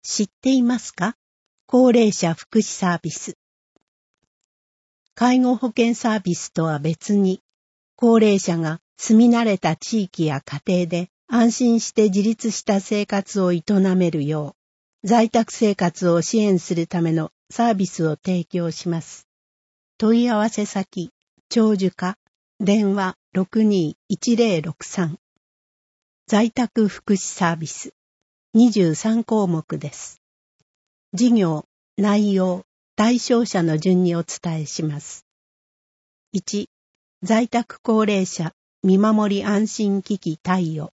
知っていますか？高齢者福祉サービス。介護保険サービスとは別に、高齢者が住み慣れた地域や家庭で安心して自立した生活を営めるよう、在宅生活を支援するためのサービスを提供します。問い合わせ先、長寿課、電話621063。在宅福祉サービス、23項目です。事業、内容、対象者の順にお伝えします。1、在宅高齢者見守り安心機器貸与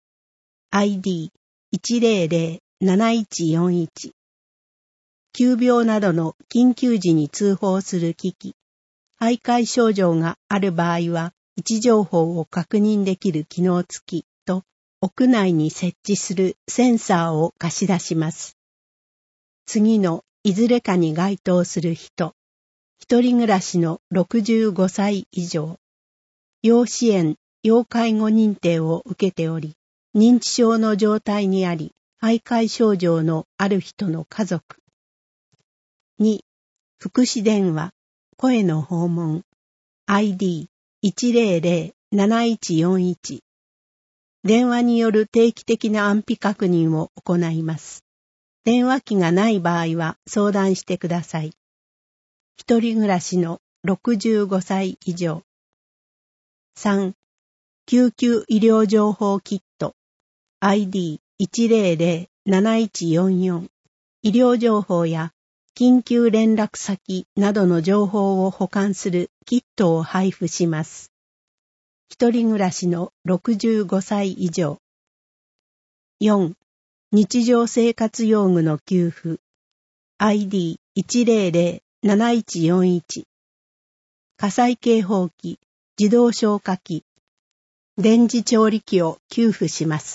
ID1007141 急病などの緊急時に通報する機器、徘徊症状がある場合は位置情報を確認できる機能付きと屋内に設置するセンサーを貸し出します。次のいずれかに該当する人、一人暮らしの65歳以上、要支援・要介護認定を受けており、認知症の状態にあり、徘徊症状のある人の家族。2、福祉電話、声の訪問、ID1007141。電話による定期的な安否確認を行います。電話機がない場合は相談してください。一人暮らしの65歳以上。3、救急医療情報キット ID1007144 医療情報や緊急連絡先などの情報を保管するキットを配布します。一人暮らしの65歳以上。4、日常生活用具の給付 ID1007141 火災警報器、自動消火器、電磁調理器を給付します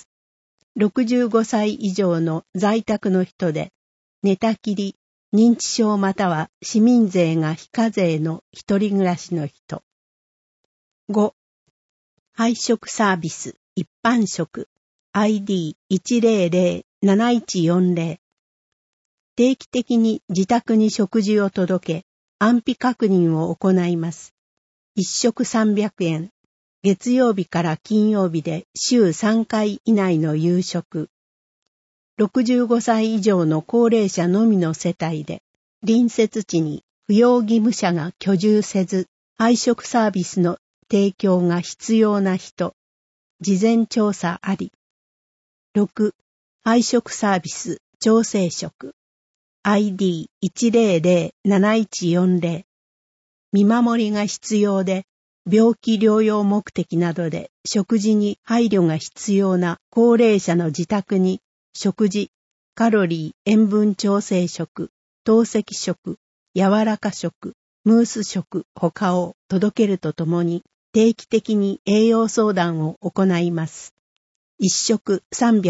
。65歳以上の在宅の人で、寝たきり、認知症または市民税が非課税の一人暮らしの人。5、配食サービス、一般食、ID1007140。定期的に自宅に食事を届け、安否確認を行います。1食300円。月曜日から金曜日で週3回以内の夕食。65歳以上の高齢者のみの世帯で、隣接地に扶養義務者が居住せず、配食サービスの提供が必要な人。事前調査あり。6、配食サービス調整食。ID1007140。見守りが必要で、病気療養目的などで食事に配慮が必要な高齢者の自宅に食事、カロリー、塩分調整食、透析食、柔らか食、ムース食他を届けるとともに定期的に栄養相談を行います。1食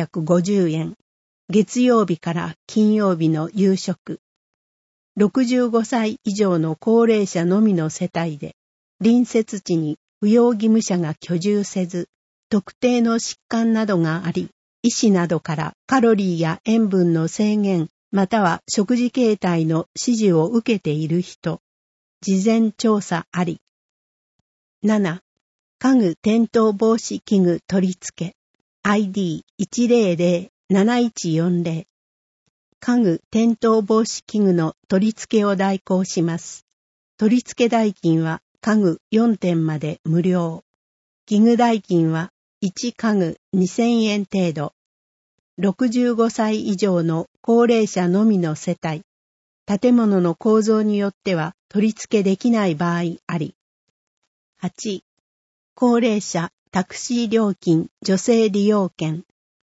350円。月曜日から金曜日の夕食。65歳以上の高齢者のみの世帯で、隣接地に扶養義務者が居住せず、特定の疾患などがあり、医師などからカロリーや塩分の制限、または食事形態の指示を受けている人。事前調査あり。7、家具転倒防止器具取り付け。ID1007140。家具転倒防止器具の取り付けを代行します。取り付け代金は家具4点まで無料。器具代金は1家具2000円程度。65歳以上の高齢者のみの世帯。建物の構造によっては取り付けできない場合あり。8、高齢者タクシー料金助成利用券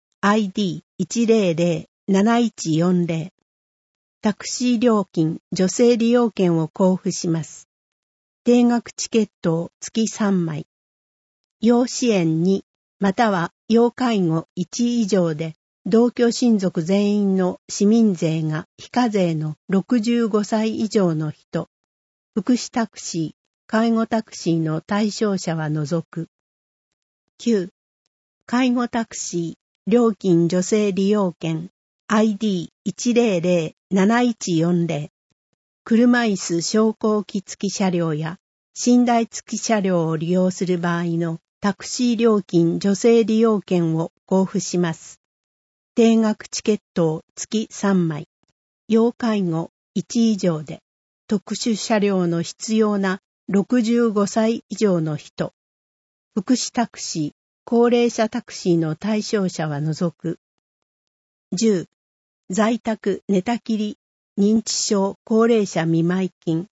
ID1007140。タクシー料金助成利用券を交付します。定額チケットを月3枚。要支援2、または要介護1以上で、同居親族全員の市民税が非課税の65歳以上の人。福祉タクシー、介護タクシーの対象者は除く。9、介護タクシー、料金助成利用券 ID100-7140 車椅子昇降機付き車両や寝台付き車両を利用する場合のタクシー料金助成利用券を交付します。定額チケットを月3枚、要介護1以上で、特殊車両の必要な65歳以上の人、福祉タクシー、高齢者タクシーの対象者は除く。10、在宅寝たきり認知症高齢者見舞金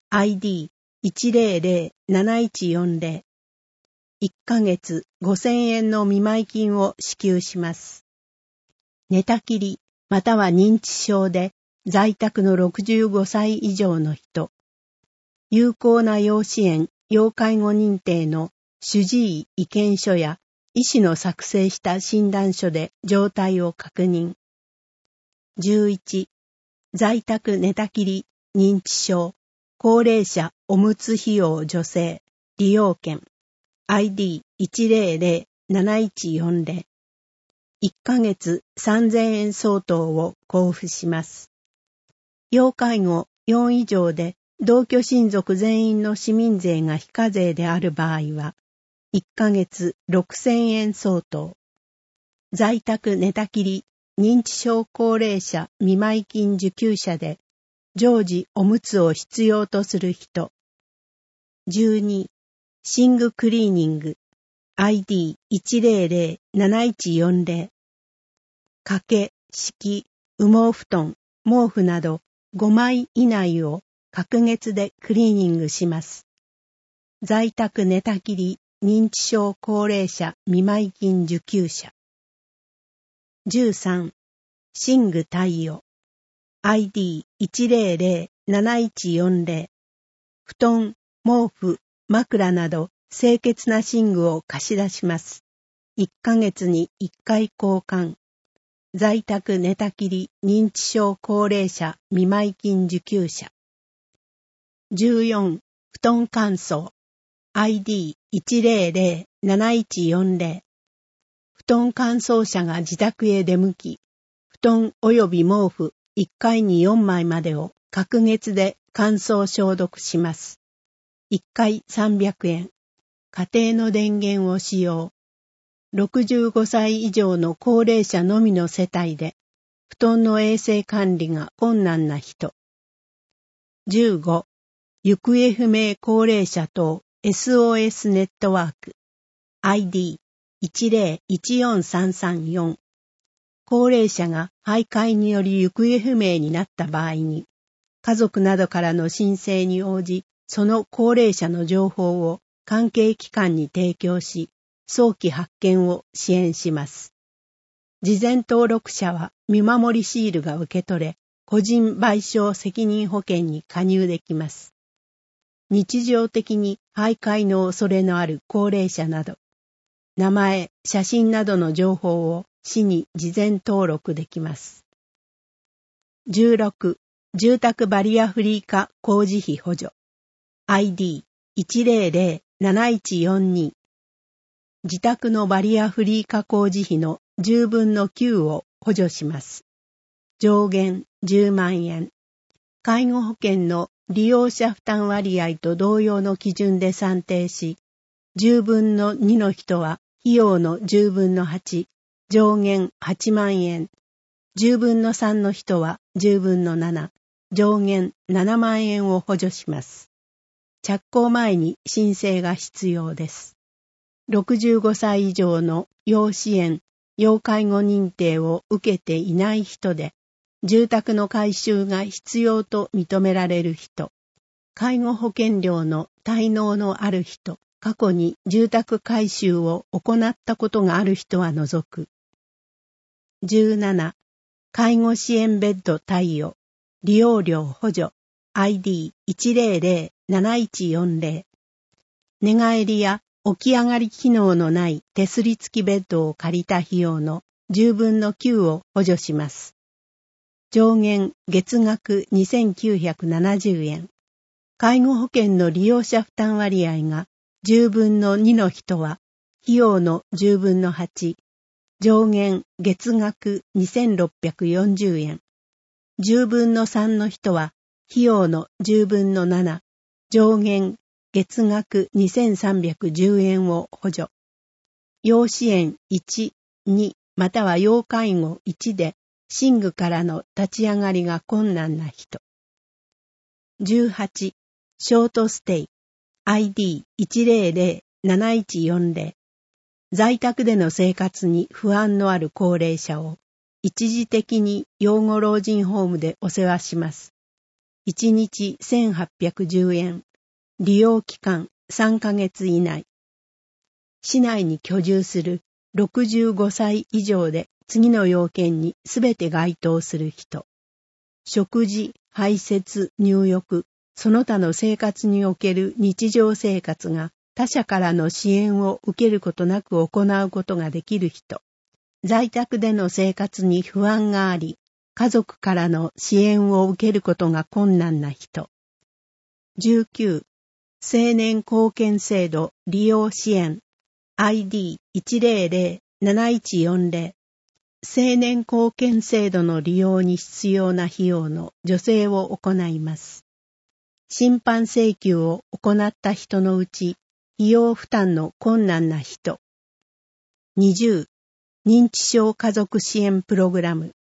ID100-7140 1ヶ月5000円の見舞金を支給します。寝たきりまたは認知症で在宅の65歳以上の人、有効な要支援・要介護認定の主治医意見書や医師の作成した診断書で状態を確認。11、在宅寝たきり認知症高齢者おむつ費用助成利用券 ID100-7140 1ヶ月3000円相当を交付します。要介護4以上で同居親族全員の市民税が非課税である場合は1ヶ月6000円相当。在宅寝たきり認知症高齢者見舞金受給者で常時おむつを必要とする人。12、寝具クリーニング ID100-7140 掛け、敷、羽毛布団、毛布など5枚以内を隔月でクリーニングします。在宅寝たきり認知症高齢者見舞金受給者。13、寝具貸与 ID100-7140 布団、毛布、枕など清潔な寝具を貸し出します。1ヶ月に1回交換。在宅寝たきり認知症高齢者見舞金受給者。14、布団乾燥 ID100-7140 布団乾燥車が自宅へ出向き、布団及び毛布1回に4枚までを隔月で乾燥消毒します。1回300円。家庭の電源を使用。65歳以上の高齢者のみの世帯で、布団の衛生管理が困難な人。15、行方不明高齢者等 SOS ネットワーク ID1014334 高齢者が徘徊により行方不明になった場合に、家族などからの申請に応じ、その高齢者の情報を関係機関に提供し、早期発見を支援します。事前登録者は見守りシールが受け取れ、個人賠償責任保険に加入できます。日常的に徘徊の恐れのある高齢者など、名前、写真などの情報を市に事前登録できます。16、住宅バリアフリー化工事費補助 ID100-7142 自宅のバリアフリー化工事費の10分の9を補助します。上限10万円。介護保険の利用者負担割合と同様の基準で算定し、10分の2の人は費用の10分の8、上限8万円。10分の3の人は10分の7、上限7万円を補助します。着工前に申請が必要です。65歳以上の要支援、要介護認定を受けていない人で、住宅の改修が必要と認められる人、介護保険料の滞納のある人、過去に住宅改修を行ったことがある人は除く。17、介護支援ベッド貸与、利用料補助、ID100-7140、寝返りや起き上がり機能のない手すり付きベッドを借りた費用の10分の9を補助します。上限月額2970円。介護保険の利用者負担割合が10分の2の人は費用の10分の8、 上限月額2640円。10分の3の人は、費用の10分の7、上限月額2310円を補助。要支援1、2、または要介護1で、寝具からの立ち上がりが困難な人。18、ショートステイ、ID1007140。在宅での生活に不安のある高齢者を、一時的に養護老人ホームでお世話します。1日1810円。利用期間3ヶ月以内。市内に居住する65歳以上で次の要件にすべて該当する人。食事、排泄、入浴、その他の生活における日常生活が他者からの支援を受けることなく行うことができる人。在宅での生活に不安があり、家族からの支援を受けることが困難な人。19、青年貢献制度利用支援 ID1007140。青年貢献制度の利用に必要な費用の助成を行います。審判請求を行った人のうち、費用負担の困難な人。20、認知症家族支援プログラム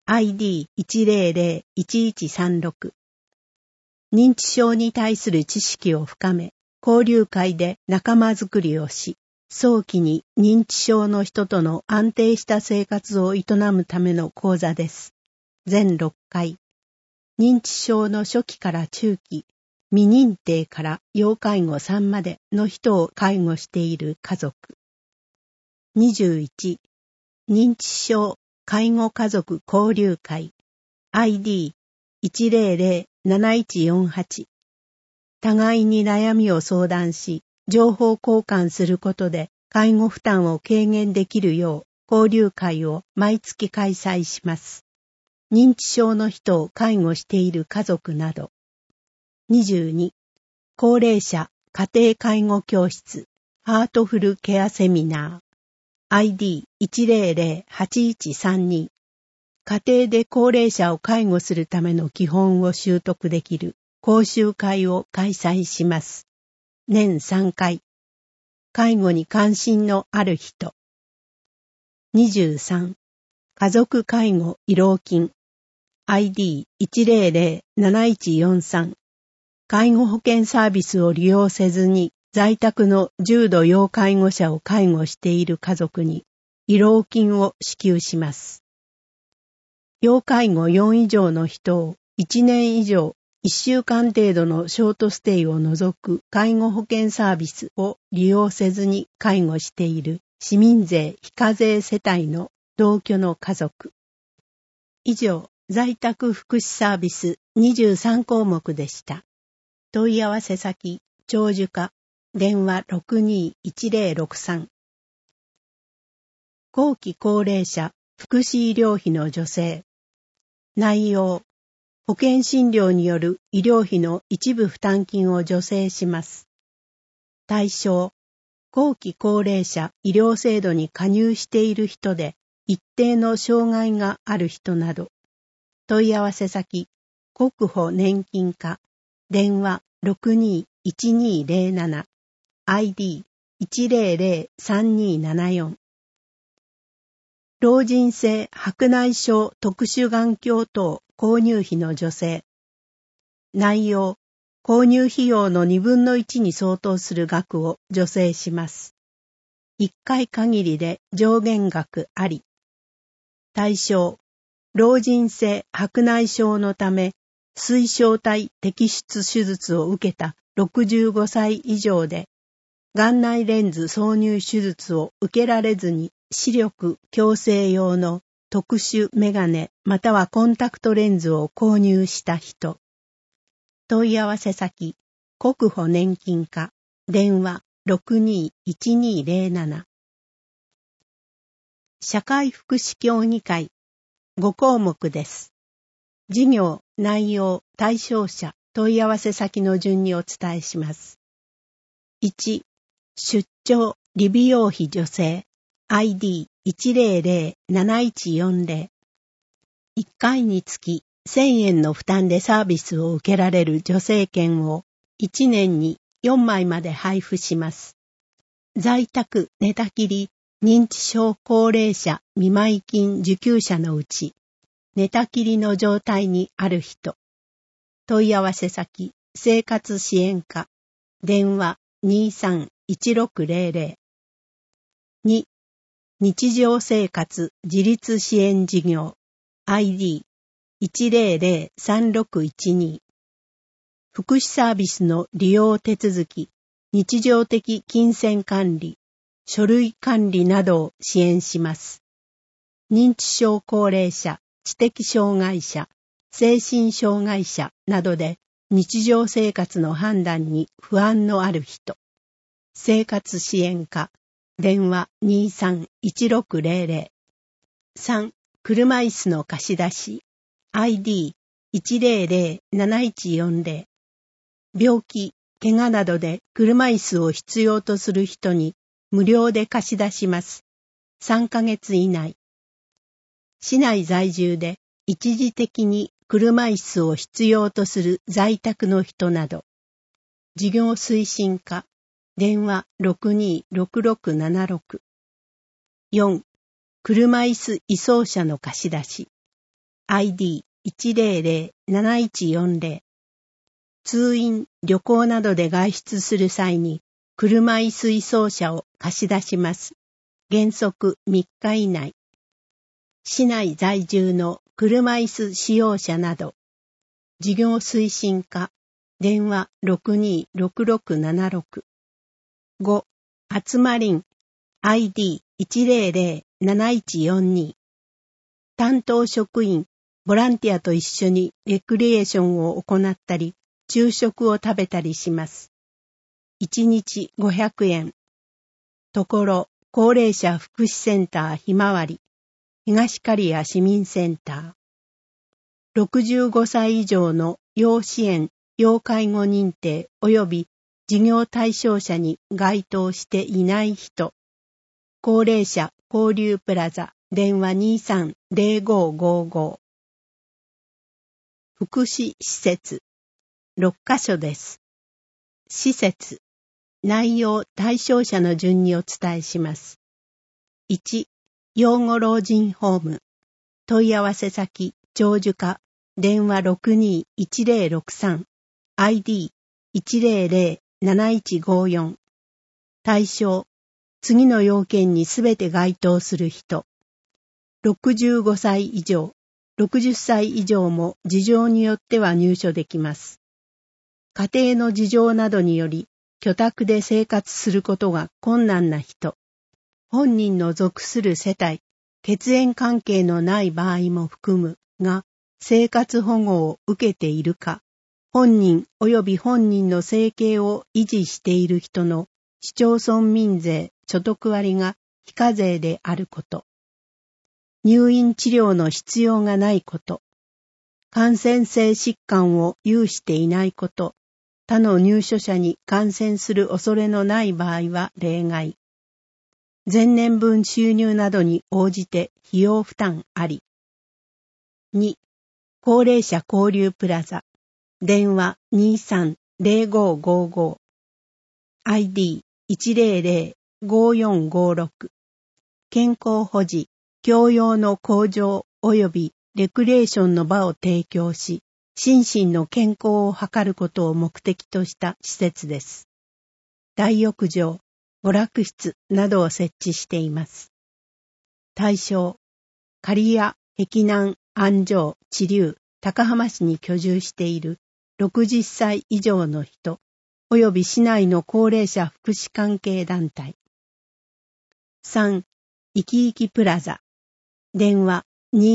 ID1001136。認知症に対する知識を深め、交流会で仲間づくりをし、早期に認知症の人との安定した生活を営むための講座です。全6回。認知症の初期から中期、未認定から要介護3までの人を介護している家族。21、認知症介護家族交流会 ID1007148。互いに悩みを相談し、情報交換することで介護負担を軽減できるよう交流会を毎月開催します。認知症の人を介護している家族など。22、高齢者家庭介護教室ハートフルケアセミナー ID1008132。家庭で高齢者を介護するための基本を習得できる講習会を開催します。年3回。介護に関心のある人。23、家族介護慰労金 ID1007143。介護保険サービスを利用せずに在宅の重度要介護者を介護している家族に慰労金を支給します。要介護4以上の人を1年以上1週間程度のショートステイを除く介護保険サービスを利用せずに介護している市民税非課税世帯の同居の家族。以上、在宅福祉サービス23項目でした。問い合わせ先、長寿課、電話621063。後期高齢者福祉医療費の助成。内容、保険診療による医療費の一部負担金を助成します。対象、後期高齢者医療制度に加入している人で一定の障害がある人など。問い合わせ先、国保年金課、電話621207、ID1003274。老人性白内障特殊眼鏡等購入費の助成。内容、購入費用の2分の1に相当する額を助成します。1回限りで上限額あり。対象、老人性白内障のため、水晶体摘出手術を受けた65歳以上で、眼内レンズ挿入手術を受けられずに視力矯正用の特殊メガネまたはコンタクトレンズを購入した人。問い合わせ先、国保年金課、電話621207。社会福祉協議会、5項目です。事業、内容、対象者、問い合わせ先の順にお伝えします。1、出張、理美容費助成、 100-7140。1回につき1000円の負担でサービスを受けられる助成券を1年に4枚まで配布します。在宅寝たきり認知症高齢者見舞金受給者のうち、寝たきりの状態にある人。問い合わせ先、生活支援課、電話23-1600。2、日常生活自立支援事業、ID1003612。福祉サービスの利用手続き、日常的金銭管理、書類管理などを支援します。認知症高齢者、知的障害者、精神障害者などで日常生活の判断に不安のある人。生活支援課、電話23-1600。3、車椅子の貸し出し、ID100-7140。病気、怪我などで車椅子を必要とする人に無料で貸し出します。3ヶ月以内。市内在住で一時的に車椅子を必要とする在宅の人など。事業推進課、電話626676。4、車椅子移送車の貸し出し。ID100-7140。通院、旅行などで外出する際に車椅子移送車を貸し出します。原則3日以内。市内在住の車椅子使用者など。事業推進課、電話626676。5、集まりん、ID100-7142。担当職員、ボランティアと一緒にレクリエーションを行ったり、昼食を食べたりします。1日500円。ところ、高齢者福祉センターひまわり、東刈谷市民センター。65歳以上の要支援、要介護認定及び事業対象者に該当していない人。高齢者交流プラザ、電話23-0555。福祉施設、6カ所です。施設、内容対象者の順にお伝えします。1、養護老人ホーム。問い合わせ先、長寿課、電話621063、ID100-7154。対象、次の要件にすべて該当する人。65歳以上、60歳以上も事情によっては入所できます。家庭の事情などにより、居宅で生活することが困難な人。本人の属する世帯、血縁関係のない場合も含むが、生活保護を受けているか、本人及び本人の生計を維持している人の市町村民税所得割が非課税であること。入院治療の必要がないこと。感染性疾患を有していないこと。他の入所者に感染する恐れのない場合は例外。前年分収入などに応じて費用負担あり。2、高齢者交流プラザ。電話23-0555。ID100-5456。健康保持、教養の向上及びレクリエーションの場を提供し、心身の健康を図ることを目的とした施設です。大浴場、娯楽室などを設置しています。対象、刈谷、碧南、安城、知立、高浜市に居住している60歳以上の人、及び市内の高齢者福祉関係団体。3、いきいきプラザ。電話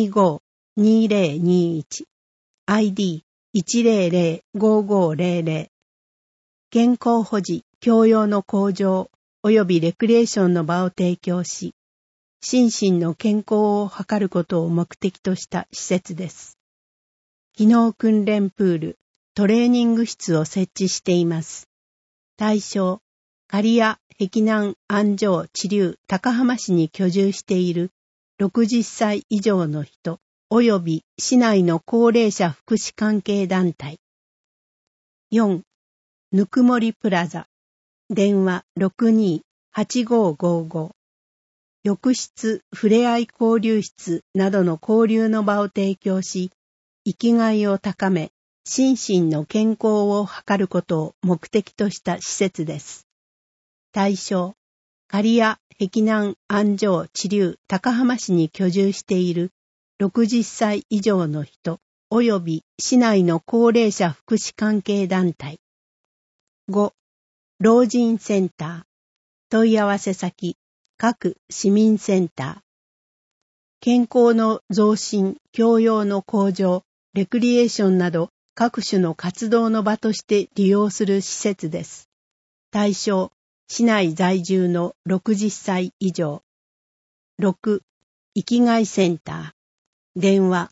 25-2021。ID100-5500。健康保持、教養の向上及びレクリエーションの場を提供し、心身の健康を図ることを目的とした施設です。機能訓練プール、トレーニング室を設置しています。対象、 刈谷、碧南、安城、知立、高浜市に居住している60歳以上の人、及び市内の高齢者福祉関係団体。4. ぬくもりプラザ。電話 62-8555。浴室、ふれあい交流室などの交流の場を提供し、生きがいを高め、心身の健康を図ることを目的とした施設です。対象、刈谷、碧南、安城、知立、高浜市に居住している60歳以上の人、及び市内の高齢者福祉関係団体。5. 老人センター。問い合わせ先、各市民センター。健康の増進、教養の向上、レクリエーションなど各種の活動の場として利用する施設です。対象、市内在住の60歳以上。6. 生きがいセンター。電話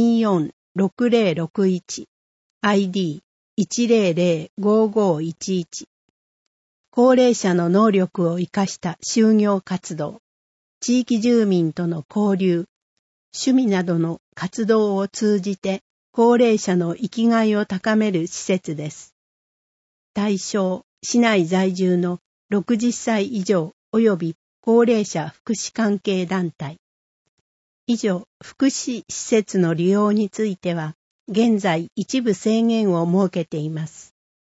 24-6061。ID 100-5511。高齢者の能力を生かした就業活動、地域住民との交流、趣味などの活動を通じて高齢者の生きがいを高める施設です。対象、市内在住の60歳以上及び高齢者福祉関係団体。以上、福祉施設の利用については、現在一部制限を設けています。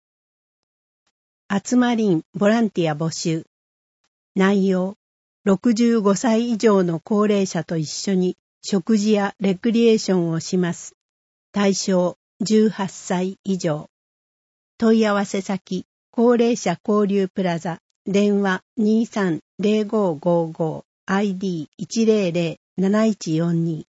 集まりんボランティア募集。内容、65歳以上の高齢者と一緒に食事やレクリエーションをします。対象、18歳以上。問い合わせ先、高齢者交流プラザ、電話 23-0555、ID 100-7142。